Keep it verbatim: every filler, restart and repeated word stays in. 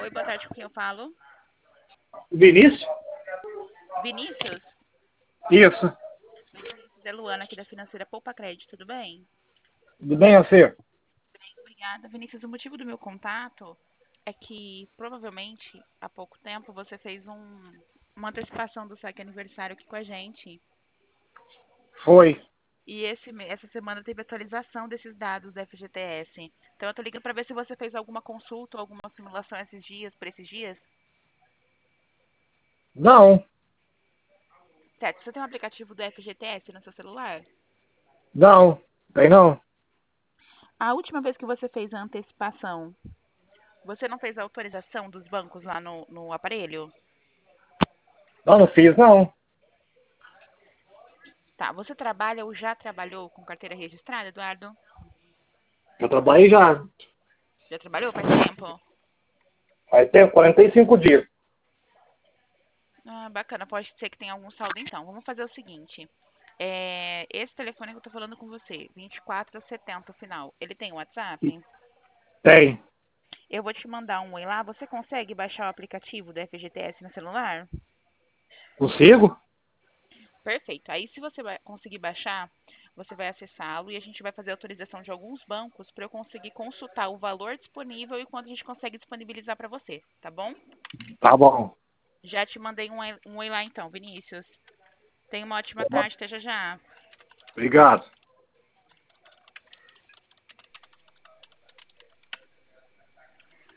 Oi, boa tarde, com quem eu falo? Vinícius? Vinícius? Isso. Oi, Vinícius, é Luana aqui da Financeira Poupa Crédito, tudo bem? Tudo bem, você? Obrigada. Vinícius, o motivo do meu contato é que provavelmente há pouco tempo você fez um, uma antecipação do saque aniversário aqui com a gente. Foi. E esse, me- essa semana teve atualização desses dados da F G T S. Então eu tô ligando para ver se você fez alguma consulta ou alguma simulação esses dias, por esses dias. Não, Certo, você tem um aplicativo do F G T S no seu celular? não, tem não. A última vez que você fez a antecipação, você não fez a autorização dos bancos lá no, no aparelho? Não, não fiz não. Tá, você trabalha ou já trabalhou com carteira registrada, Eduardo? Eu trabalhei já. Já trabalhou faz tempo? Vai ter quarenta e cinco dias. Ah, bacana, pode ser que tenha algum saldo então. Vamos fazer o seguinte. É, esse telefone que eu tô falando com você, vinte e quatro setenta o final, ele tem WhatsApp? Tem. Eu vou te mandar um oi lá. Você consegue baixar o aplicativo do F G T S no celular? Consigo? Perfeito. Aí, se você vai conseguir baixar, você vai acessá-lo e a gente vai fazer a autorização de alguns bancos para eu conseguir consultar o valor disponível e quanto a gente consegue disponibilizar para você, tá bom? Tá bom. Já te mandei um, oi- um oi lá então, Vinícius. Tenha uma ótima tarde, até já já. Obrigado.